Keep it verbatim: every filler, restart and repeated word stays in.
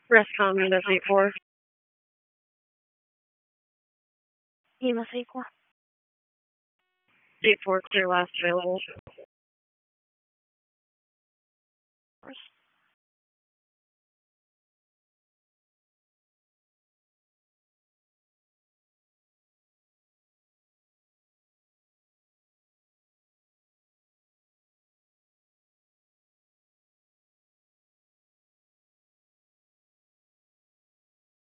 Rescom unit eight four. Enos eight four. eight four, clear last available.